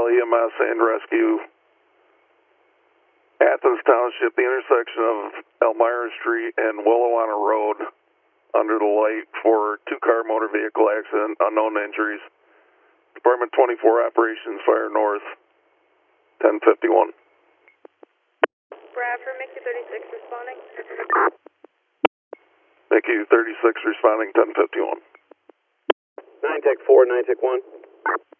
EMS and rescue, Athens Township, the intersection of Elmira Street and Willowanna Road, under the light for two-car motor vehicle accident, unknown injuries. Department 24 Operations, Fire North, 1051. Bradford, Mickey 36 responding. Mickey 36 responding, 1051. 9 Tech 4, 9 Tech 1.